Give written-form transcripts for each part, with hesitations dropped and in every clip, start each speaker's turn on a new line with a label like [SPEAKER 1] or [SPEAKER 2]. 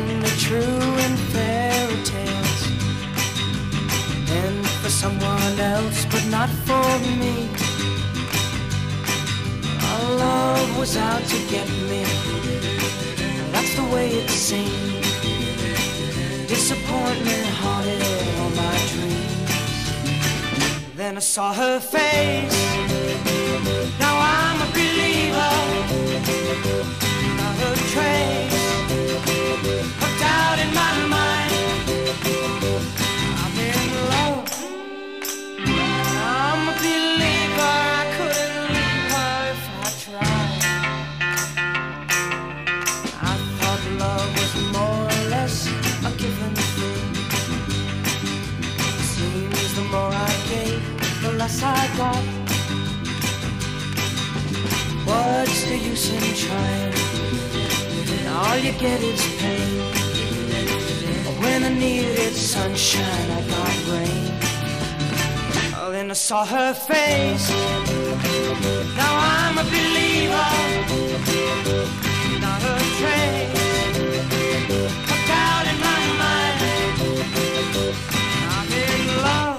[SPEAKER 1] only true in fairy tales, and for someone else, but not for me. Our love was out to get me, that's the way it seemed. Disappointment haunted all my dreams. Then I saw her face, now I'm a believer. Not a trace of doubt in my mind. I'm in love, I'm a believer. I couldn't leave her if I tried. I thought love was more or less a given thing. Seems the more I gave, the less I got. What's the use in trying? All you get is pain. When I needed sunshine, I got rain. Oh, then I saw her face, now I'm a believer. Not a trace of doubt in my mind. I'm in love,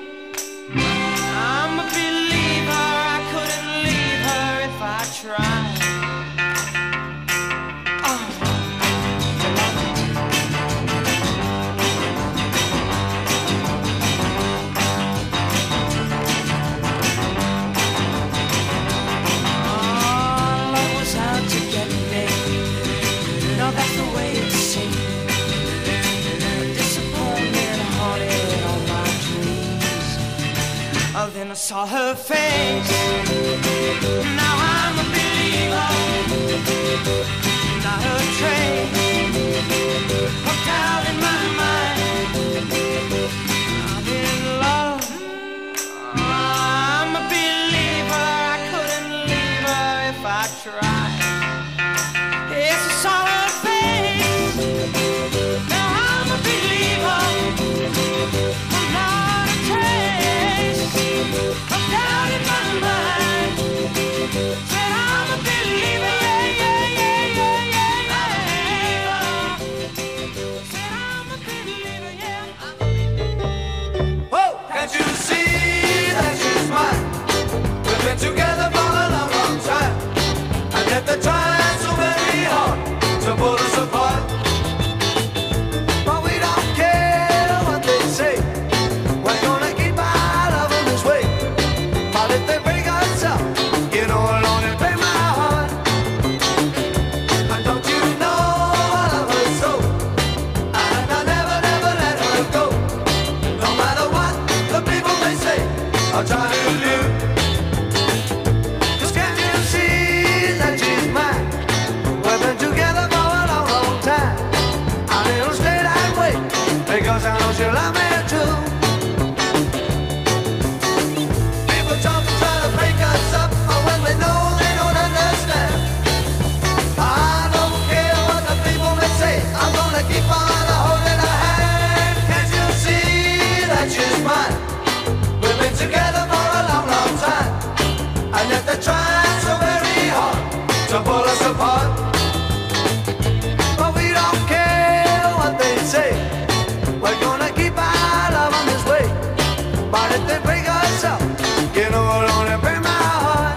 [SPEAKER 1] I'm a believer. I couldn't leave her if I tried. That's the way it seemed. Disappointment haunted all my dreams. Oh, then I saw her face, now I'm a believer. Not a trace of doubt in my mind. I'm in love, I'm a believer. I couldn't leave her if I tried. Yes, I saw her face, now I'm a believer. Not a trace of doubt in my mind. Said I'm a believer, yeah, yeah, yeah, yeah, yeah. Said I'm a believer, yeah.
[SPEAKER 2] Whoa, can't you see that she's mine? We've been together for a long, long time, and yet the time's so very hard to pull us apart. But we don't care what they say, we're gonna keep our love in this way. But if they break us up, you know I'll only break my heart. And don't you know I love her so, and I'll never, never let her go. No matter what the people may say, I'll try to live. 'Cause can't you see that she's mine? We've been together for a long, long time, and it'll stay that way, because I know she'll love me too. People talk to try to break us up, but when we know they don't understand. I don't care what the people may say, I'm gonna keep on holding her hand. Can't you see that she's mine? We've been together for a long, long time, and yet they're trying so very hard to pull us apart. But we don't care what they say, we're gonna keep our love on this way. But if they break us up, you know it'll only break my heart.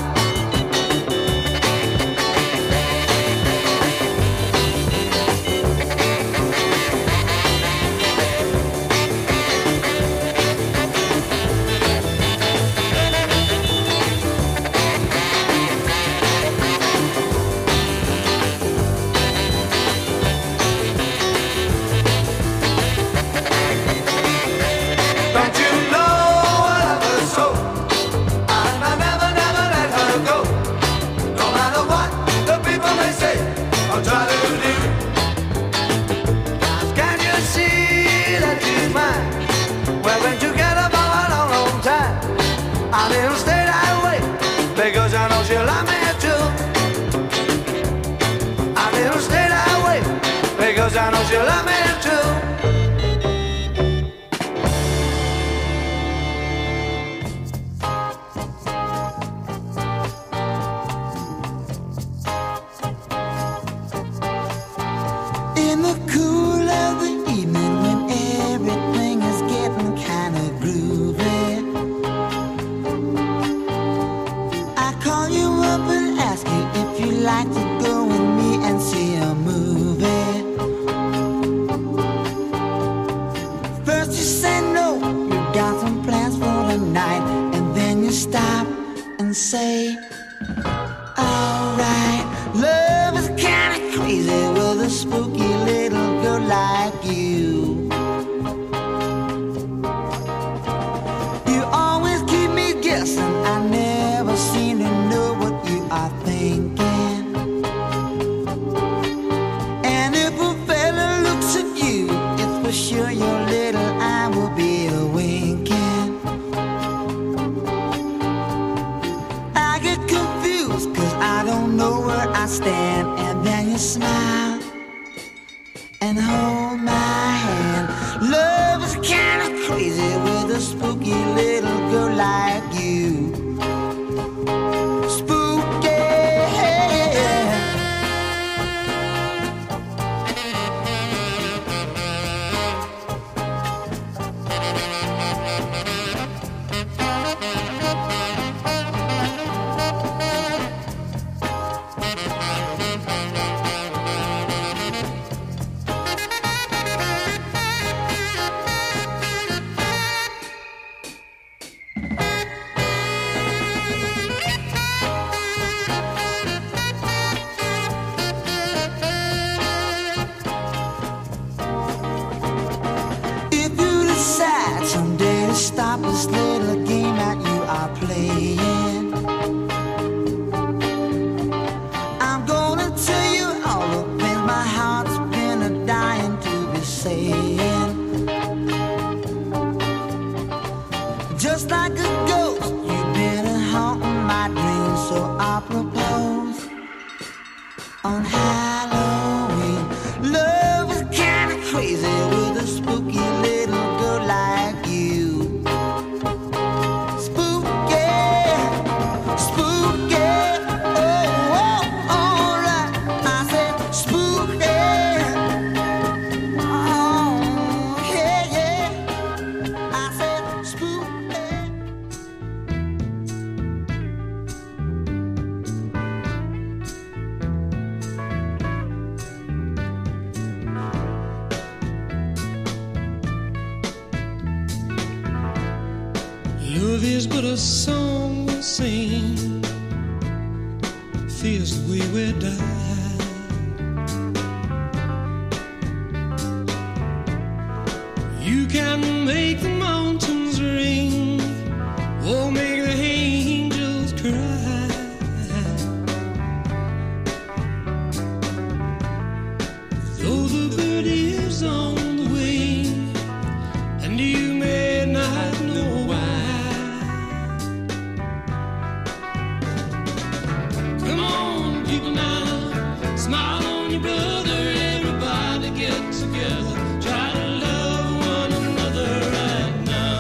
[SPEAKER 2] Don't you know I love her so, and I never, never let her go. No matter what the people may say, I'll try to do. 'Cause can't you see that she's mine? We've been together for a long, long time, and it'll stay that way, because I know she'll love me too. And it'll stay that way, because I know she'll love me too.
[SPEAKER 3] In the cool
[SPEAKER 1] say, alright, love is kinda crazy with a spooky little girl like you. You always keep me guessing, I never seem to know what you are thinking. And if a fella looks at you, it's for sure your little eye will be a winking. I get confused cause I don't know where I stand. And then you smile and hold my hand. Love is kinda crazy with a spooky little girl like you. Spooky. Someday to stop this little game that you are playing, I'm gonna tell you all the things my heart's been dying to be saying. Just like a ghost, you've been haunting my dreams. So I propose on Halloween. Love is kinda crazy with a spooky little girl like you. Spooky, spooky, oh, oh, alright. I said spooky, oh, yeah, yeah. I said spooky.
[SPEAKER 3] Love is but a song we sing, feels the way we die. You can make the mountains ring, or make the angels cry. Though the bird is on the wing, and you may not know why. Come on, people now, smile on your brother. Everybody get together, try to love one another right now.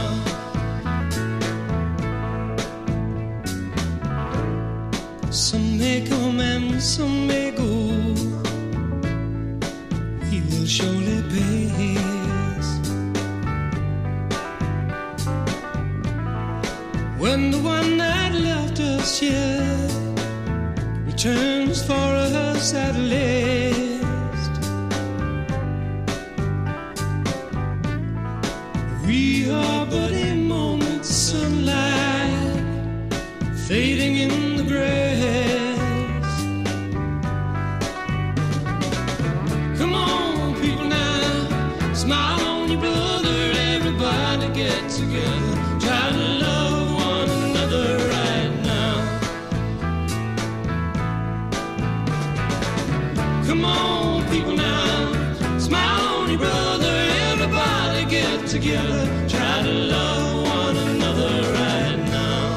[SPEAKER 3] Some may come and some may go, we will surely pass. When the one that left us here returns for us at last, we are but a moment's sunlight fading in the grass. Come on, people now, smile on your brother. Everybody get together, try to love one another right now. Come on, people now, smile on your brother. Everybody get together, try to love one another right now.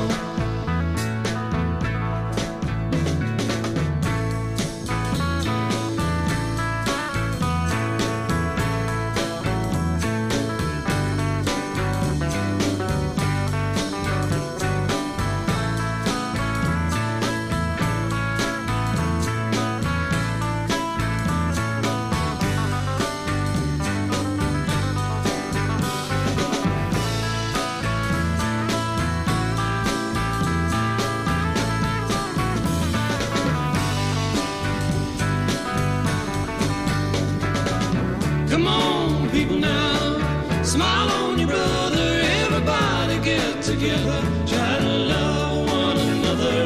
[SPEAKER 3] Come on, people now, smile on your brother. Everybody get together, try to love one another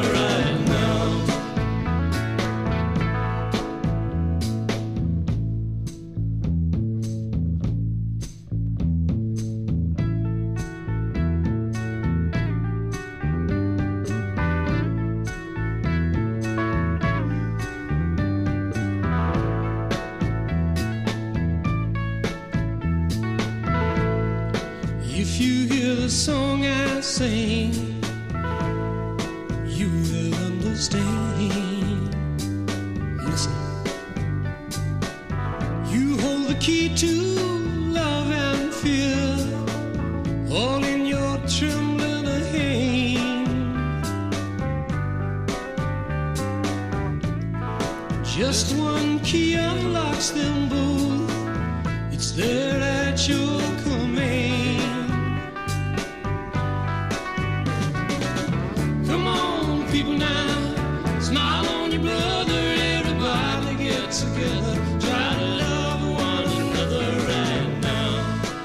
[SPEAKER 3] If you hear the song I sing, you will understand. Listen. You hold the key to love and fear, all in your trembling hand. Just one key unlocks them both. It's there at your command. Come on, people now, smile on your brother. Everybody get together. Try to love one another right now.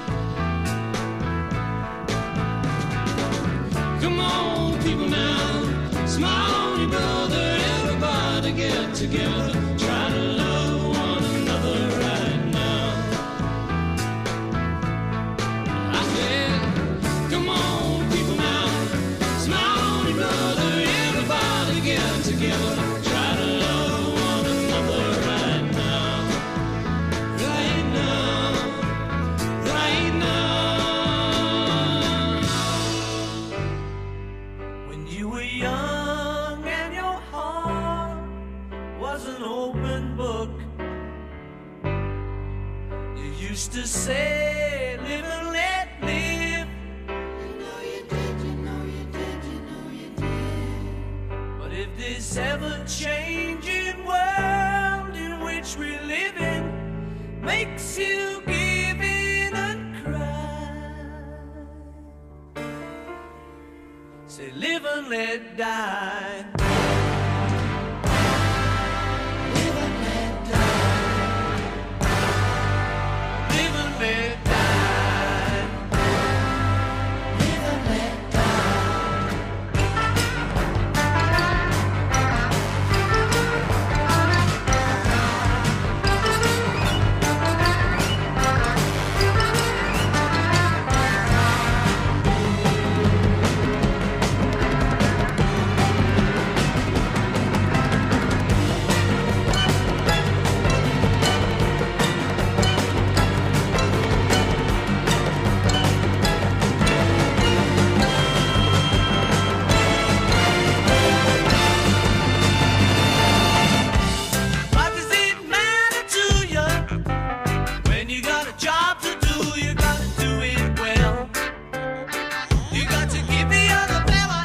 [SPEAKER 3] Come on, people now, smile on your brother. Everybody get together. Try to love one another right now. I said, come on, people now, smile on your brother. Everybody get together. Try to love one another right now. Right now. Right now.
[SPEAKER 1] When you were young and your heart was an open book, you used to say, live and let live. You know you did, you know you did, you know you did. But if this ever-changing world in which we live in makes you give in and cry, say live and let die. Live and let die. Live and let die. Live and let die. What does it matter to you when you got a job to do? You gotta do it well. You got to give the other fella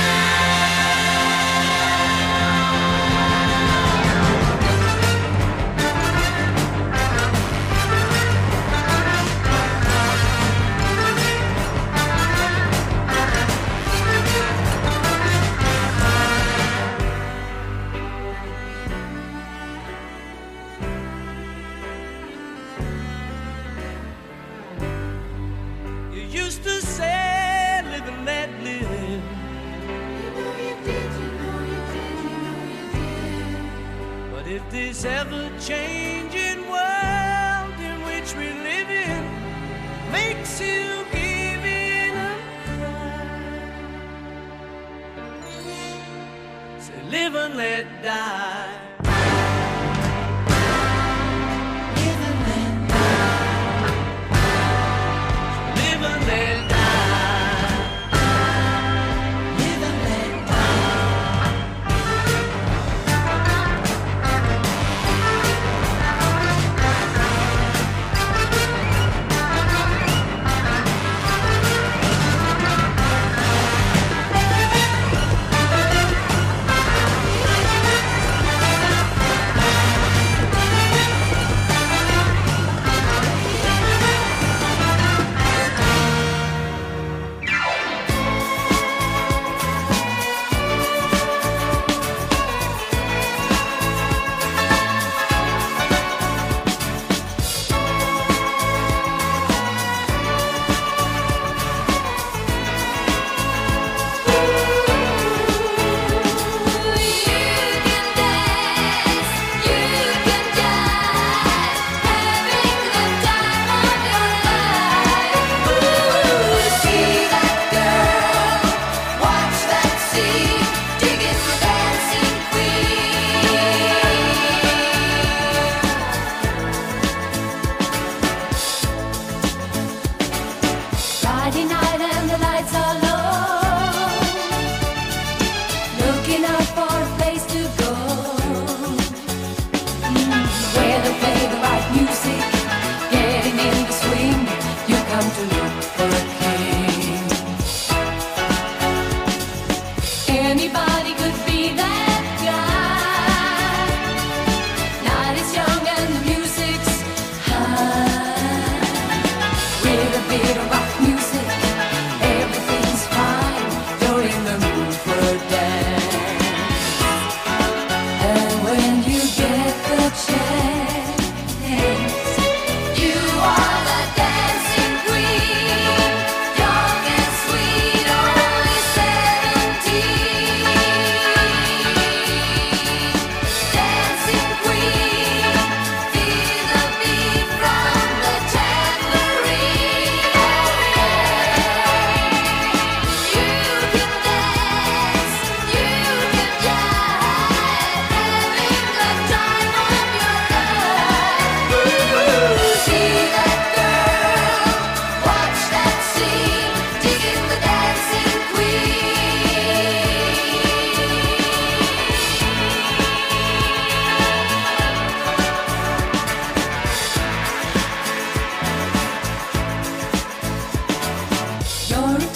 [SPEAKER 1] You used to say, live and let live. You know you did, you know you did, you know you did. But if this ever-changing world in which we live in makes you give in and cry, say live and let die. Live and let die. Live and let die. Live and let die.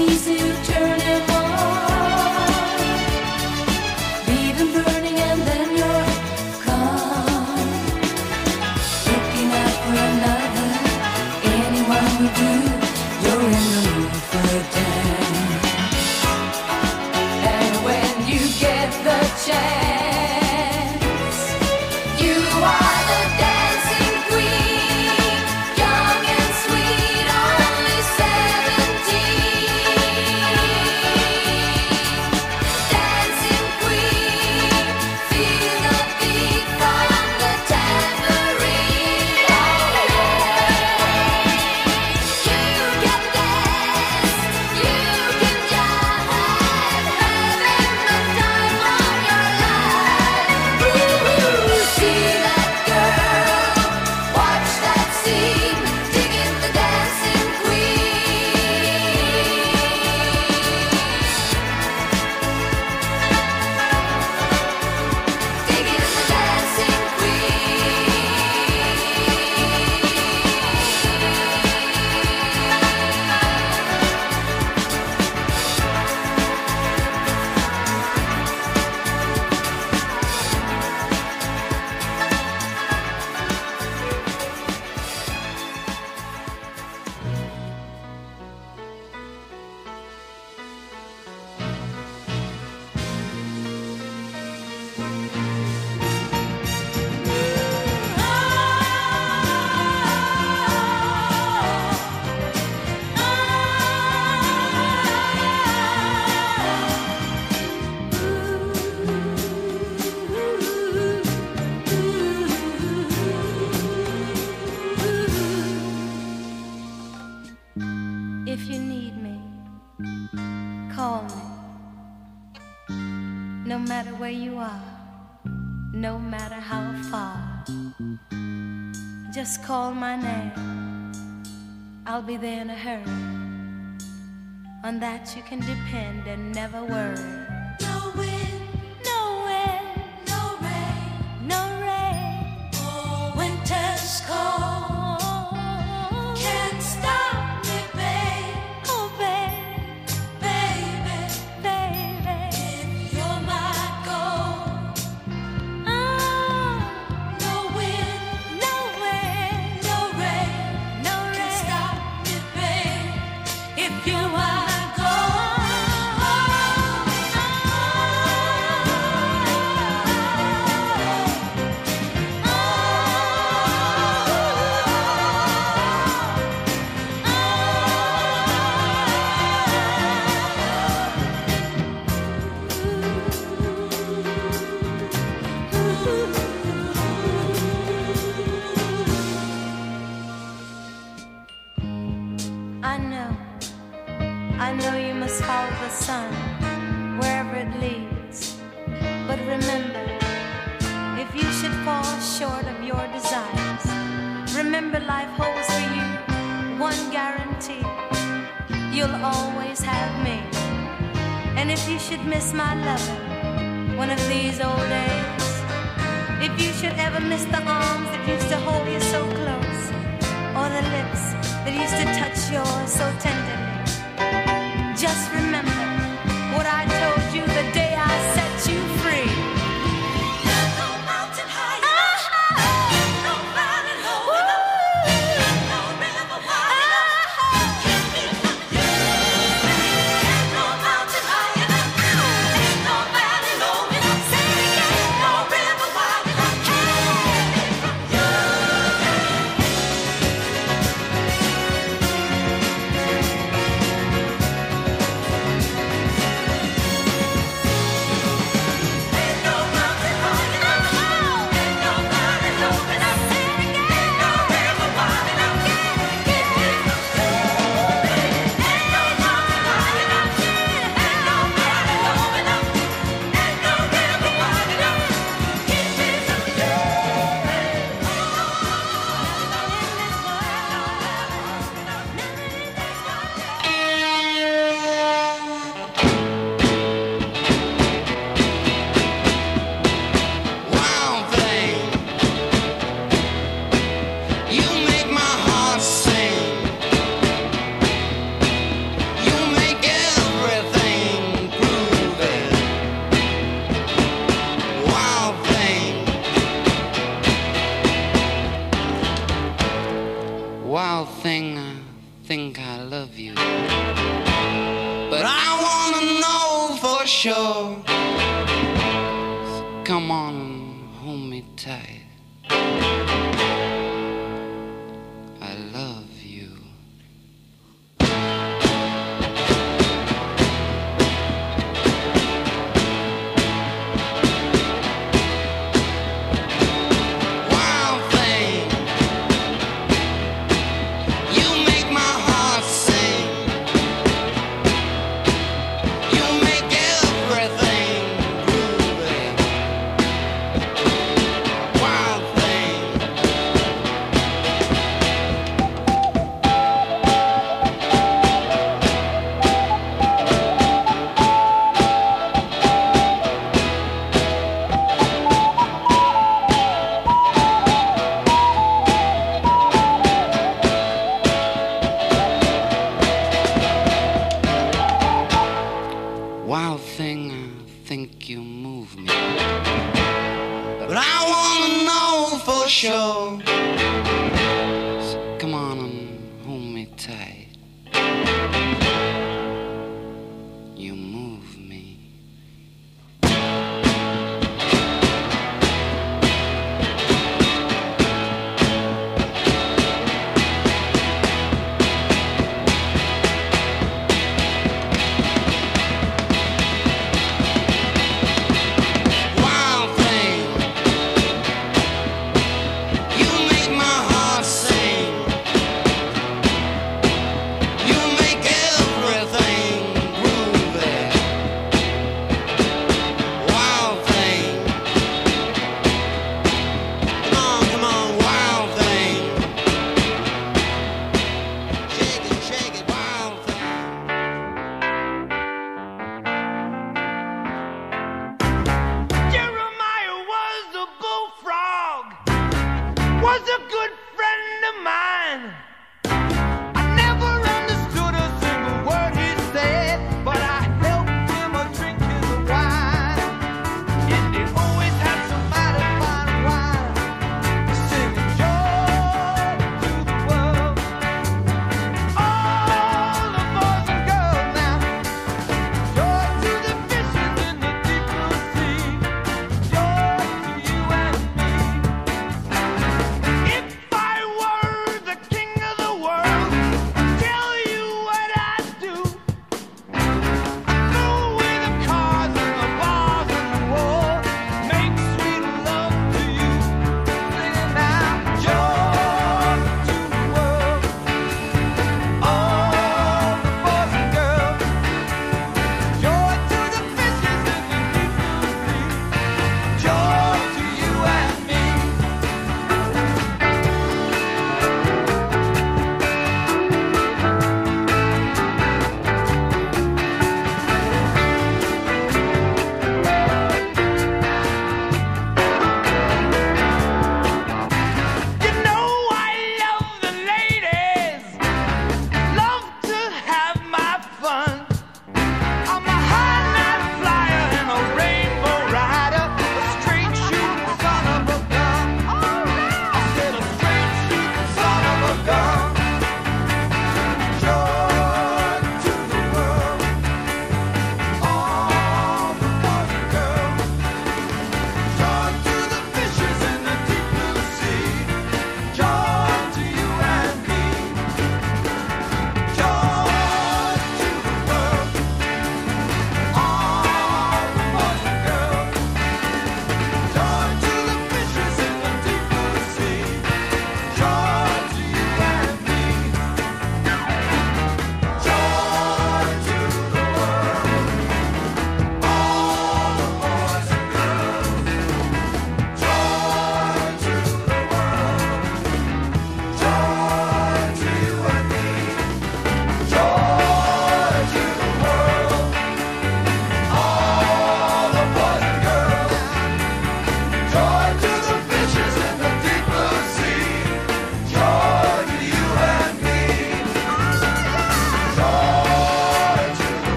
[SPEAKER 4] easy to turn him on. Leave him burning and then you're gone. Looking out for another, anyone will do. You're in the mood for a dance. And when you get the chance, you are the dancing queen, young and sweet, only 17. Dancing queen, feel the beat from the tambourine. You can dance, you can jive, having the time of your life. Ooh, see that girl, watch that scene, digging the dancing queen. Digging the dancing queen. If you need me, call me. No matter where you are, no matter how far, just call my name. I'll be there in a hurry. On that you can depend and never worry. No wind, no wind, no rain, no rain. Oh, winter's cold can't stop me, babe. Oh, babe, baby, baby, if you're my gold. Oh, no wind, no wind, no rain, no rain can stop me, babe. If you're my I know you must follow the sun wherever it leads. But remember, if you should fall short of your desires, remember life holds for you one guarantee: you'll always have me. And if you should miss my loving one of these old days, if you should ever miss the arms that used to hold you so close, or the lips that used to touch yours so tenderly, just remember what I told you the day I set you free. There's no mountain high enough, no valley low enough, no river wide enough, keep me from you. There's no mountain high enough, ain't no valley low enough, say it again, no river wide enough, keep me from you.
[SPEAKER 5] Wild thing, I think I love you, but I wanna know for sure. So come on and hold me tight. I love you. Wild thing, you make my heart sing. You make everything groovy. Wild thing. Wild thing, I think you move me, but I wanna know for sure. So come on and hold me tight. You move me. Wild thing, you make my heart sing. You make everything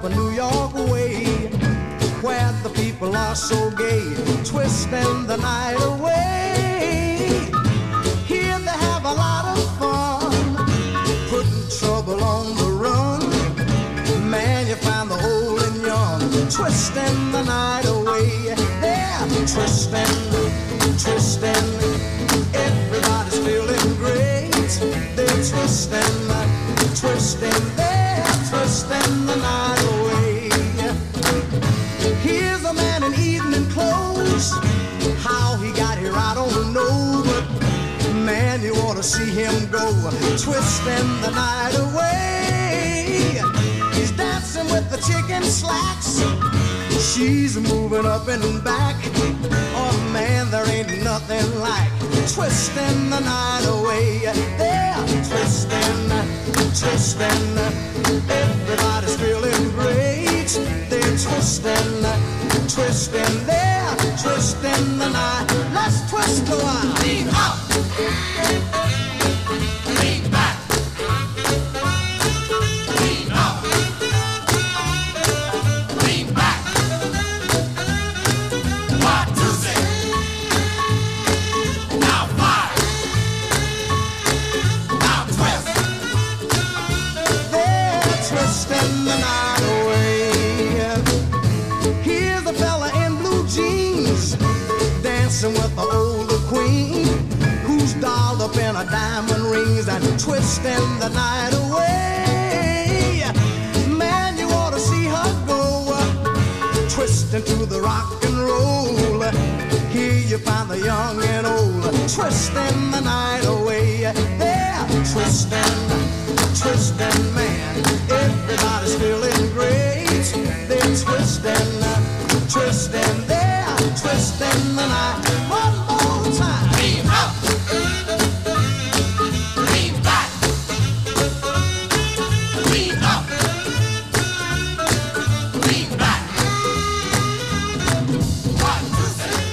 [SPEAKER 2] up a New York way, where the people are so gay, twisting the night away. Here they have a lot of fun, putting trouble on the run. Man, you find the old and young, twisting the night away. They're twisting, twisting, everybody's feeling great. They're twisting, twisting, they're twisting the night away. Here's a man in evening clothes, how he got here I don't know, but man, you ought to see him go, twisting the night away. He's dancing with the chicken slacks, she's moving up and back. Oh man, there ain't nothing like twisting the night away. They're twisting, twisting, everybody's feeling great. They're twisting, twisting, they're twisting the night. Let's twist a while. Lean up, lean back, lean up, lean back. One, two, six. Now five. Now twist. They're twisting the night away. Here's a fella in blue jeans, dancing with the older queen, who's dolled up in her diamond rings and twisting the night away. Man, you ought to see her go, twisting to the rock and roll. Here you find the young and old, twisting the night away. They're twisting, twisting, man, everybody's feeling great. They're twisting, twisting, they're twisting the night. One more time. Lean up, lean back, lean up, lean back. One, two, three.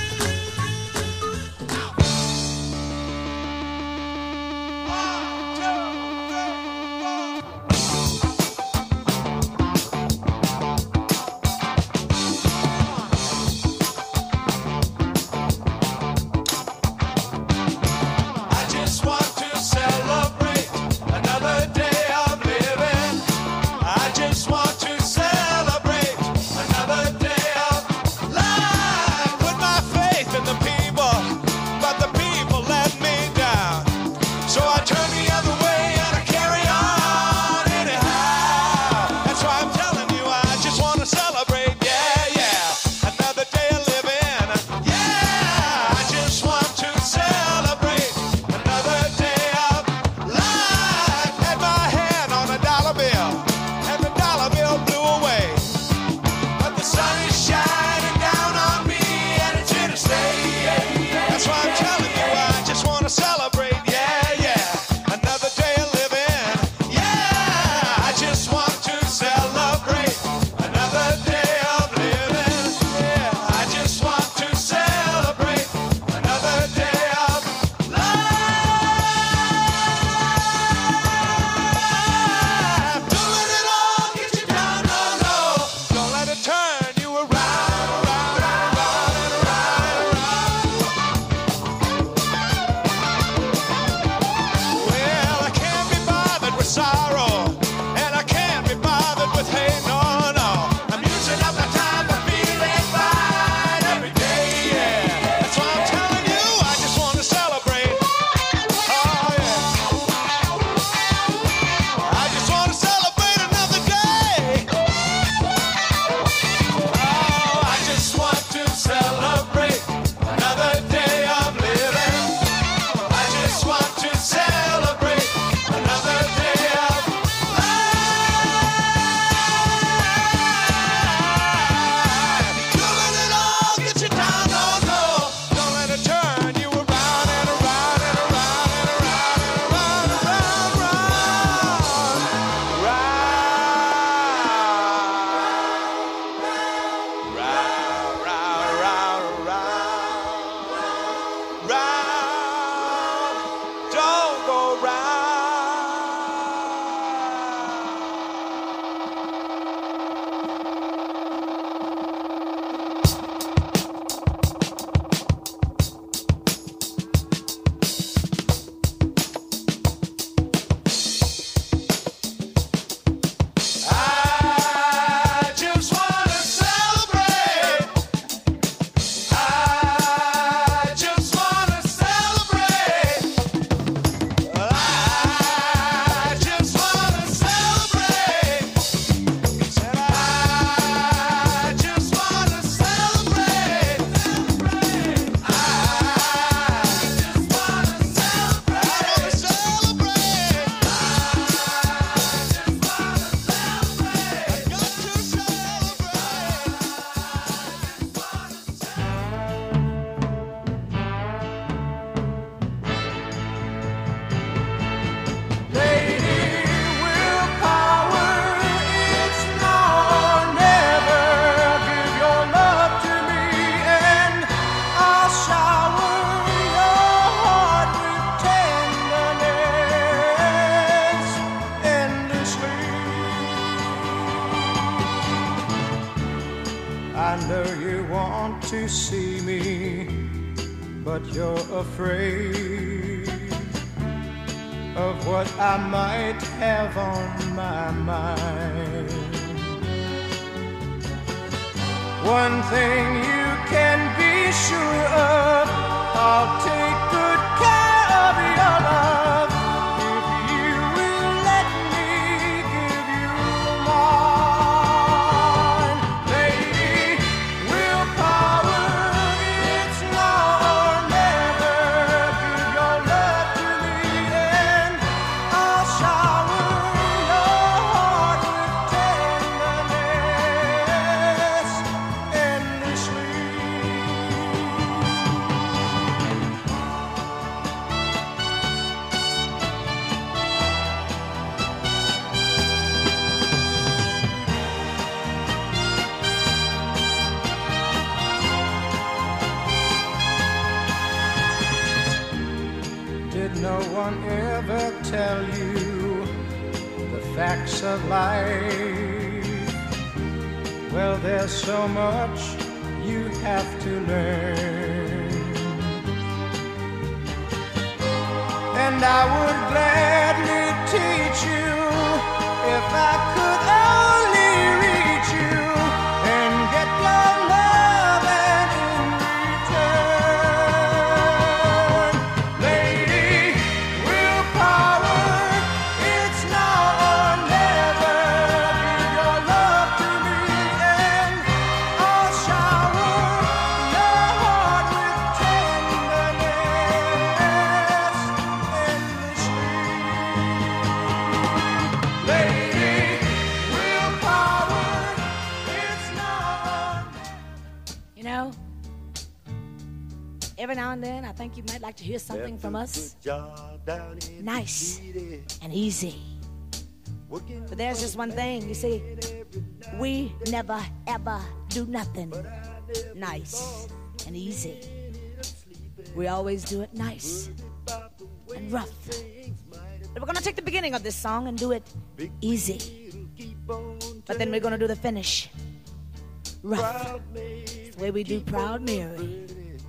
[SPEAKER 2] Now. One, two, three, four.
[SPEAKER 6] want to see me, but you're afraid of what I might have on my mind. One thing you can be sure of, I'll take good care of your love if you will let me give you mine. Lady, willpower, it's now or never. Give your love to me and I'll shower your heart with tenderness endlessly. Did no one ever tell you the facts of life? Well, there's so much you have to learn, and I would gladly teach you if I could only reach you and get your love and in return. Lady, willpower, it's now or never. Give your love to me and I'll shower your heart with tenderness endlessly. Lady, willpower, it's now or
[SPEAKER 7] You know, every now and then I think you might like to hear something from us nice and easy. But there's just one thing, you see, we never ever do nothing nice and easy. We always do it nice and rough. But we're gonna take the beginning of this song and do it easy. But then we're gonna do the finish rough. It's the way we do Proud Mary.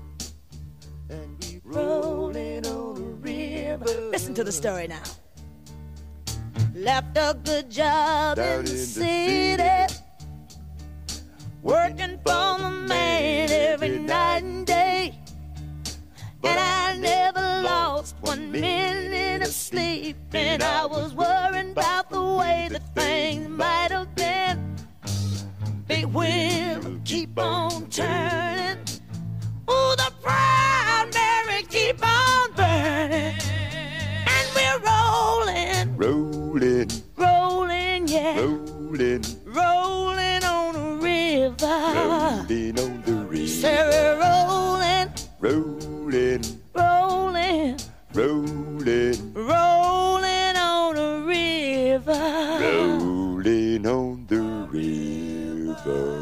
[SPEAKER 7] Rolling on a river. Listen to the story now. Left a good job in the city, working for the man every night and day. And I never lost 1 minute of sleep, and I was worrying about the way that things might have been. Big wheel keep on turning. Ooh, the Proud Mary keep on burning. And we're rolling,
[SPEAKER 8] Rolling,
[SPEAKER 7] rolling, yeah,
[SPEAKER 8] rolling,
[SPEAKER 7] rolling on a river.
[SPEAKER 8] rolling on the
[SPEAKER 7] Say
[SPEAKER 8] river.
[SPEAKER 7] we're rolling,
[SPEAKER 8] Rolling,
[SPEAKER 7] rolling,
[SPEAKER 8] rolling,
[SPEAKER 7] rolling on a river.
[SPEAKER 8] rolling on the river.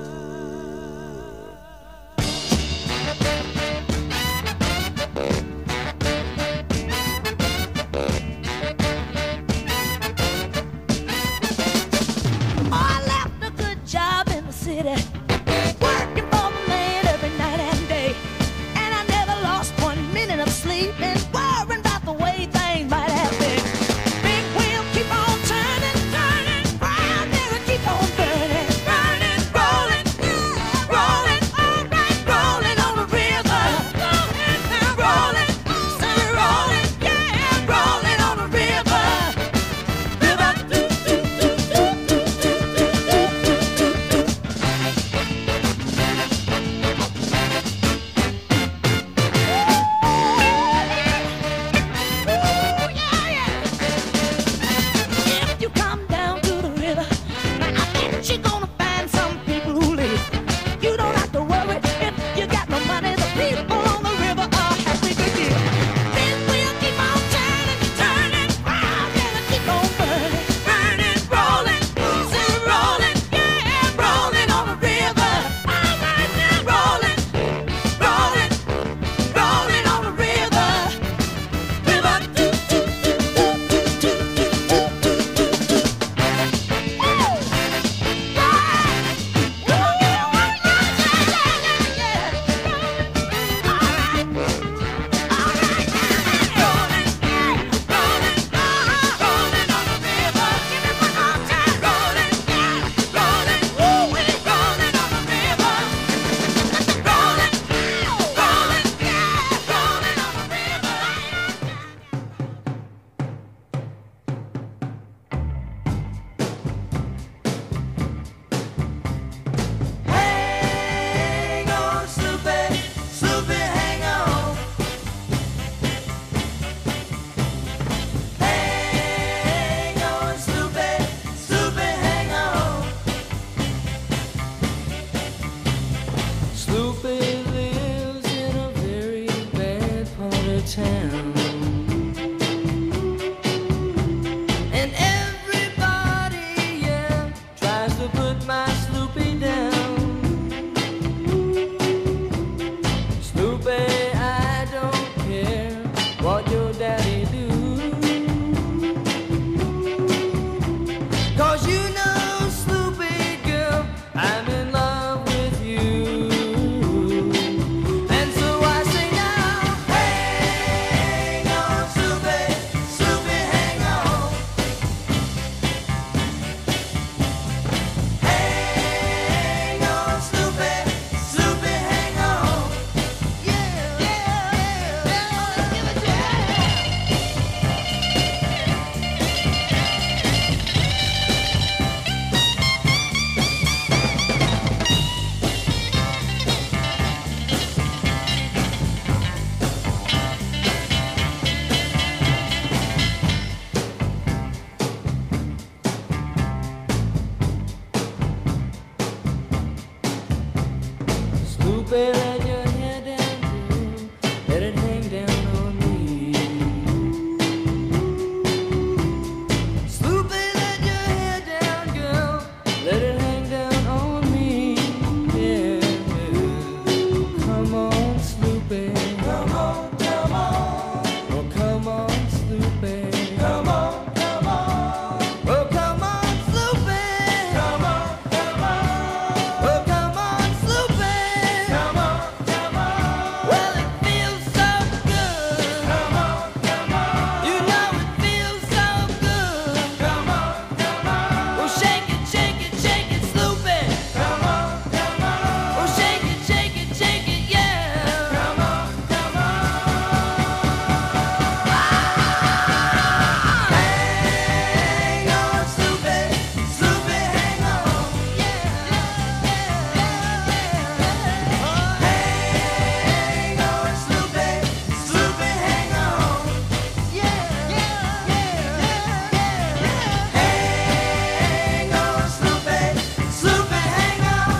[SPEAKER 7] I left a good job in the city, working for the man every night and day. And I never lost
[SPEAKER 1] Sloopy lives in a very bad part of town. And everybody, yeah, tries to put my Sloopy down. Sloopy, I don't care what your daddy do. 'Cause you know, Sloopy girl, I'm in love with you. And so I say now, hang on, Sloopy, Sloopy, hang on. Hang on, Sloopy, Sloopy, hang on. Yeah, yeah, yeah, yeah, give it to you. Sloopy, let your hair down, girl. Let it hang down on me. Sloopy, let your hair down, girl. Let it hang down on me. Yeah. Come on, Sloopy. Come on, come on. Oh, come on, Sloopy. Come on, come on. Oh, come on, Sloopy. Come on, come on. Oh, come on, Sloopy. Come on, come on. Well, it feels so good. Come on, come on. You know it feels so good. Come on, come on. Oh, shake it, Sloopy. Come on, come on. Oh, shake it, yeah. Come on, come on. Hang on, Sloopy, Sloopy, hang on. Yeah, yeah, yeah. Hang on, Sloopy, Sloopy, hang on. Yeah, yeah, yeah, yeah. Hang on, Sloopy, Sloopy, hang on.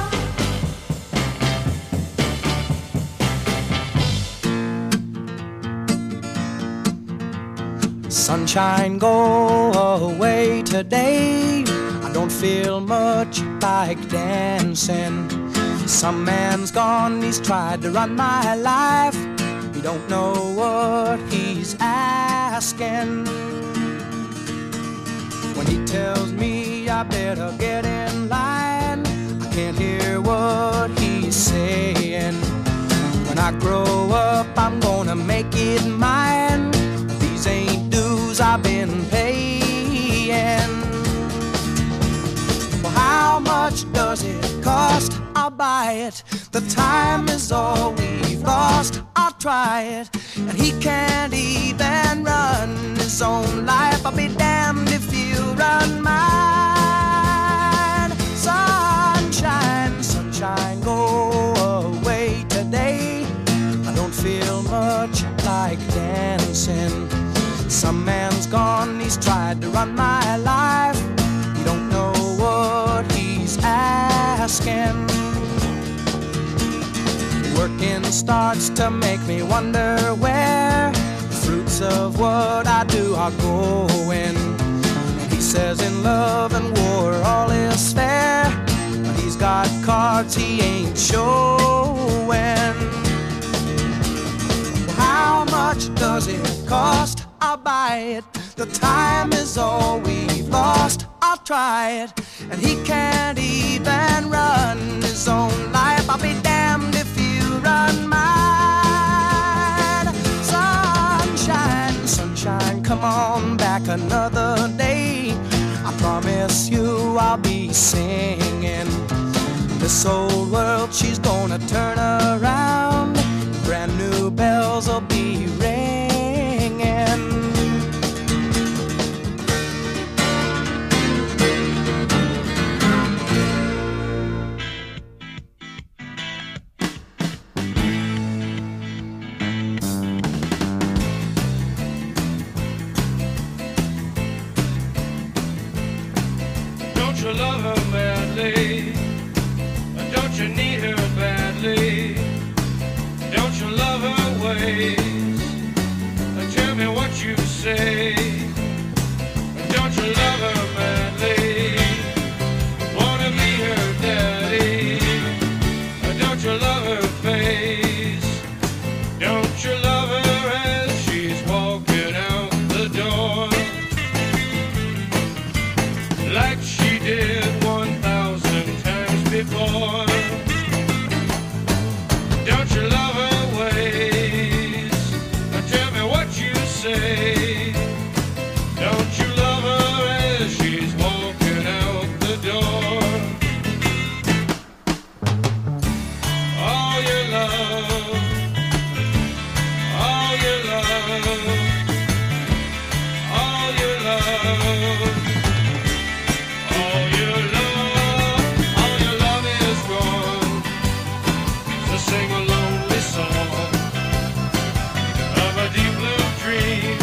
[SPEAKER 6] Sunshine, go away today. I don't feel much like dancing. Some man's gone, he's tried to run my life. He don't know what he's asking. When he tells me I better get in line, I can't hear what he's saying. When I grow up, I'm gonna make it mine. These ain't dues I've been paying. Well, how much does it cost? I'll buy it. The time is all we've lost. I'll try it. And he can't even run his own life. I'll be damned if you run mine. Sunshine, sunshine, go away today. I don't feel much like dancing. Some man's gone, he's tried to run my life. You don't know what he's asking. Working starts to make me wonder where the fruits of what I do are going. He says in love and war all is fair, but he's got cards he ain't showing. How much does it cost? I'll buy it. The time is all we've lost. I'll try it. And he can't even run his own life. I'll be damned if you run mine. Sunshine, sunshine, come on back another day. I promise you I'll be singing. This old world, she's gonna turn around. Brand new bells will be ringing.
[SPEAKER 3] Don't you love her badly? Don't you need her badly? face. Tell me what you say. Don't you love her madly? Wanna be her daddy? Don't you love her face? Don't you love her as she's walking out the door? Like she did 1,000 times before. Don't you love her ways? Tell me what you say. Don't you love her as she's walking out the door? All your love, all your love, all your love, all your love, all your love is gone. So sing a lonely song of a deep blue dream.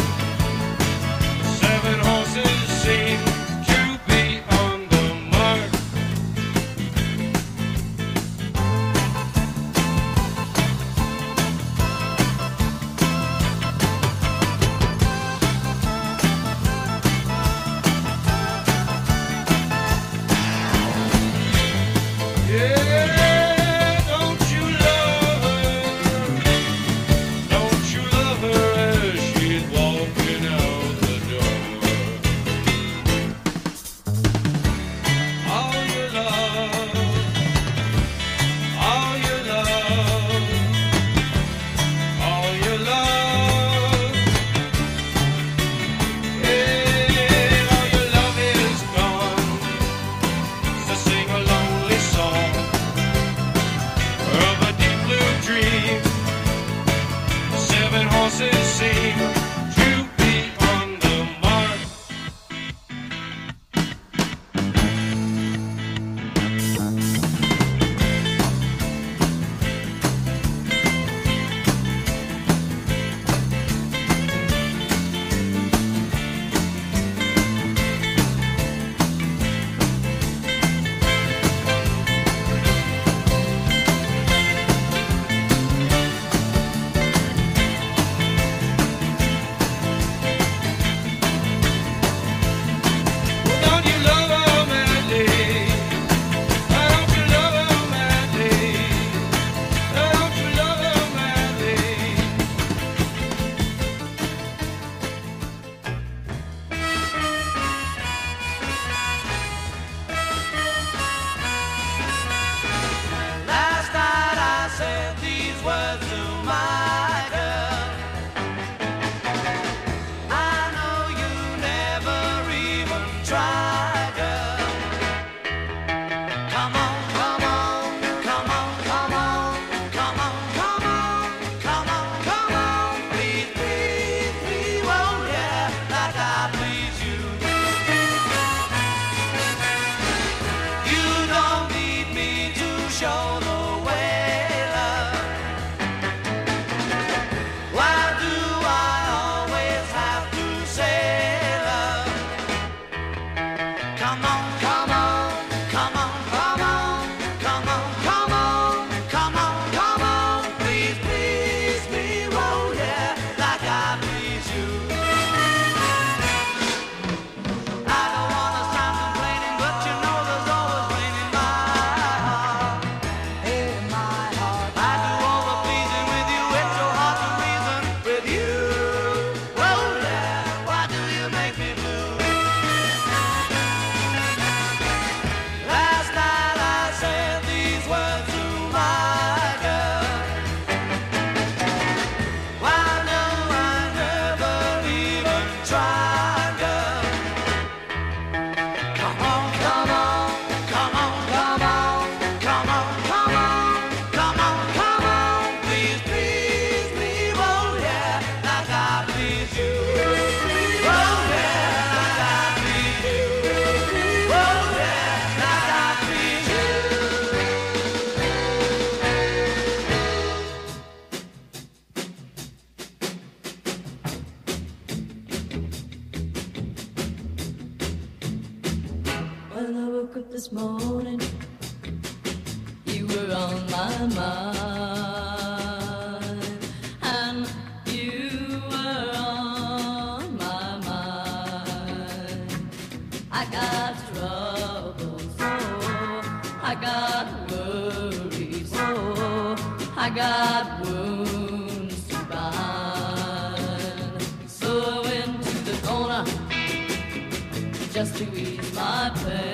[SPEAKER 3] 7 horses seem to be on the mark. Yeah, don't you love her? Don't you love her as she's walking out the door? All your love, all your love, all your love. Yeah, all your love is gone. So sing a lonely song of a deep blue dream. 7 horses seem to be on the mark. Don't you love her madly? Don't you love her madly? Don't you love her madly?
[SPEAKER 1] Last night I said these words to my girl. I know you never even tried, girl. Come on, come on, come on, come on, come on, come on, come on, come on. Please, please, please, oh yeah, like I please you. You don't need me to show the way, love. Why do I always have to say, love? Come on, come on, come on, come on, come on, come on, come on, come on. Please, please me, oh yeah, like I please you. I don't wanna sound complaining, but you know there's always rain in my heart. In my heart. I do all the pleasing with you, it's so hard to reason with you. Oh yeah, why do you make me blue? Last night I said these words to my girl. Why do I never even try, girl? Come on, come on, come on, come on, come on, come on, come on, come on. Please, please, please, oh yeah, like I please you. Oh yeah, like I please you. Oh yeah, like I please you.
[SPEAKER 9] When I woke up this morning, you were on my mind. And got wounds to bind, so I went to the corner just to ease my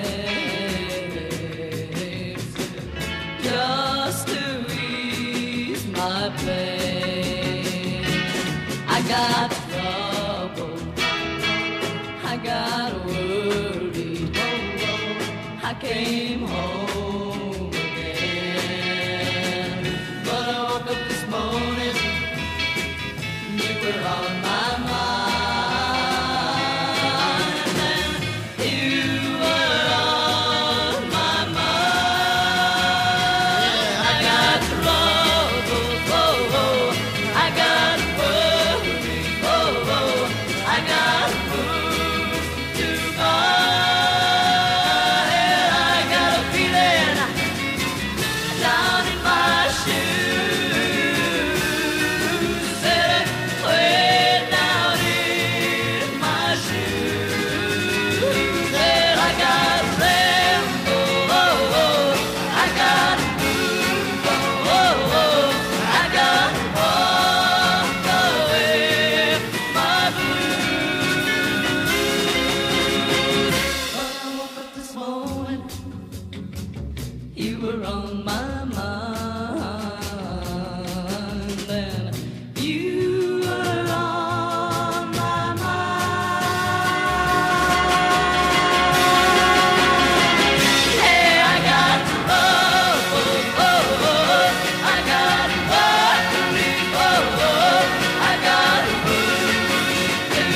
[SPEAKER 9] pain, just to ease my pain. I got trouble, I got worried, I came home again. But I woke up this morning, you were on my mind, and you were on my mind. I got troubles, oh, oh, I got worries, oh, oh, I got wounds to bind. I got a feeling down in my shoes, said way down in my shoes, said I got ramble, oh, oh, I got move, oh, oh, I got walk away my blues. But I woke up this morning, you were on my mind, and you were on my mind. Hey, I got trouble, oh, oh, I got worries, oh, oh, I got wounds to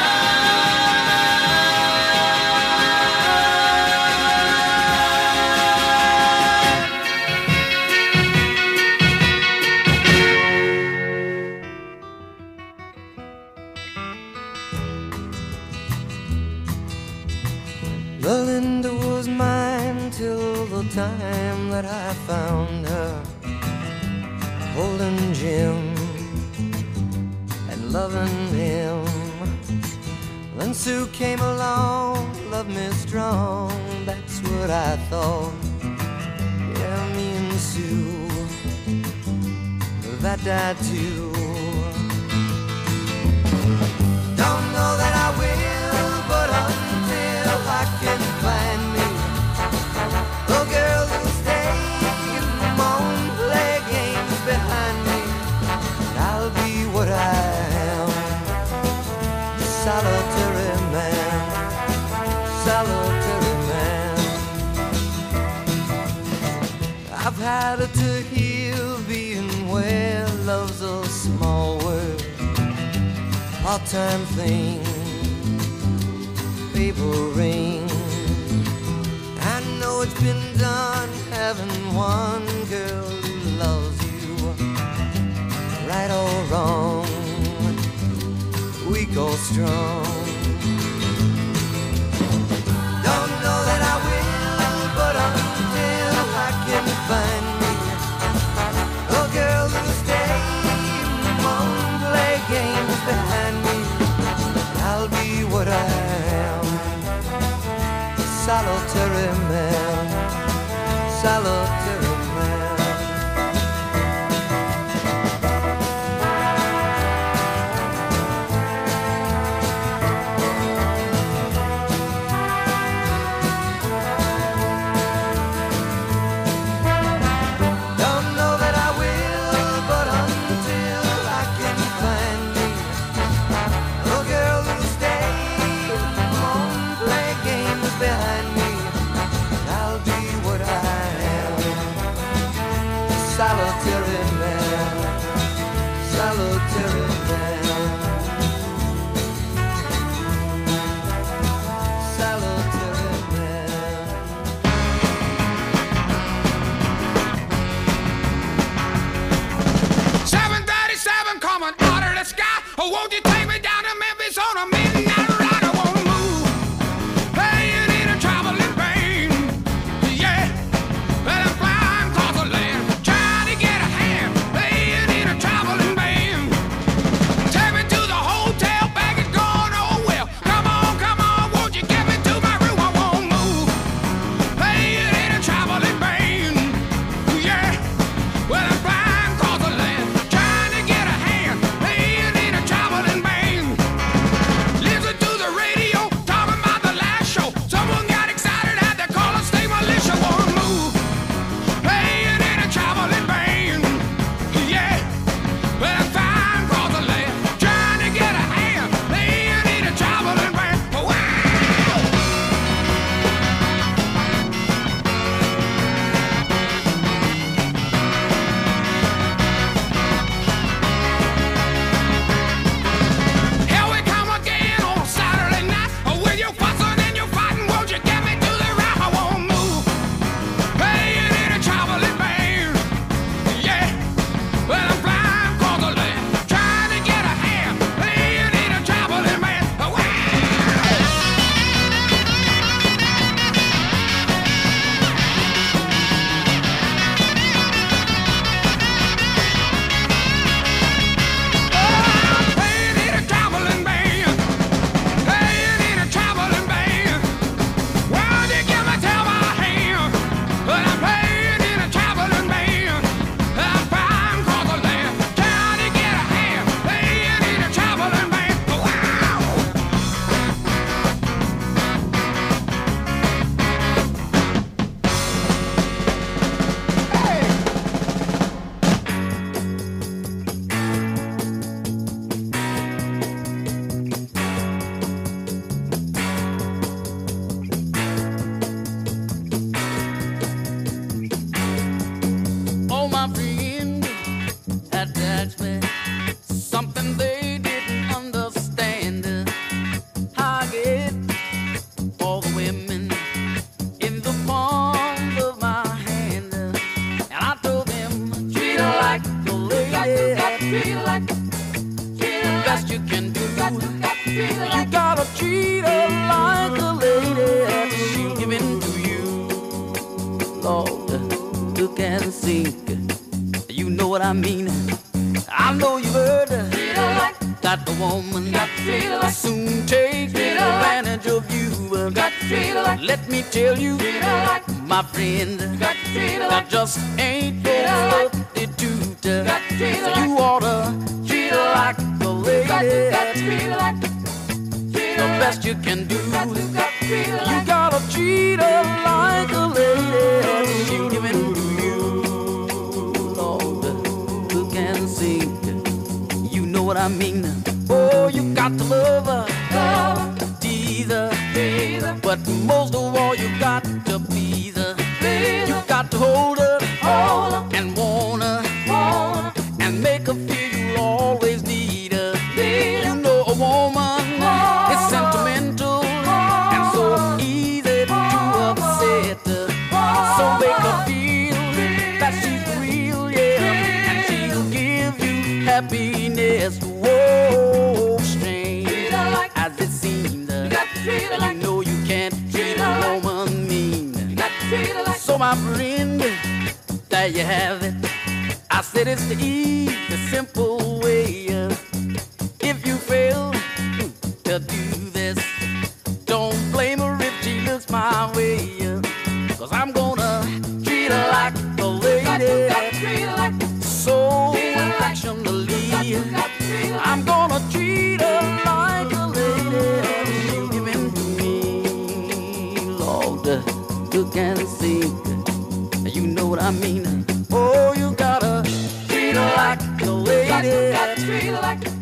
[SPEAKER 6] Belinda was mine till the time that I found her, holding Jim and loving him. Then Sue came along, loved me strong, that's what I thought. Yeah, me and Sue, that died too. Don't know that I will, but until I can find me a girl who'll stay and won't play games behind me, I'll be what I am, solitary man, solitary man. I've had it to heal being where love's a small world, part-time thing, paper ring. I know it's been done having one girl who loves you, right or wrong, weak or strong. Don't know that I will, but until I can find me a girl who'll stay and won't play games behind me, I'll be what I am, solitary man, solitary man.
[SPEAKER 3] treat her like, the best you can do. You gotta treat her like a lady. She'll give in to you. Lord, look and sink. You know what I mean. I know you heard that the woman will soon take advantage of you. Let me tell you, my friend, that just ain't no substitute. So you oughta treat her like a lady. The best you can do. You gotta treat her like a lady. She'll give in to you. Lord, look and sing. You know what I mean. Oh, you got to love her, tease her, but most of all, you got to please her. You got to hold her and want her and make her feel you'll always need her. You know a woman is sentimental and so easy to upset her. So make her feel that she's real, yeah, and she'll give you happiness. Whoa, strange as it seems, you know you can't treat a woman mean. So my friend, there you have it. I said it's the easy, simple way. If you fail to do this, don't blame her if she looks my way. 'Cause I'm gonna treat her like a lady, so affectionately. I'm gonna treat her like a lady. She'll give in to me. Lord, look and see. You know what I mean. Oh, you gotta treat her like a lady.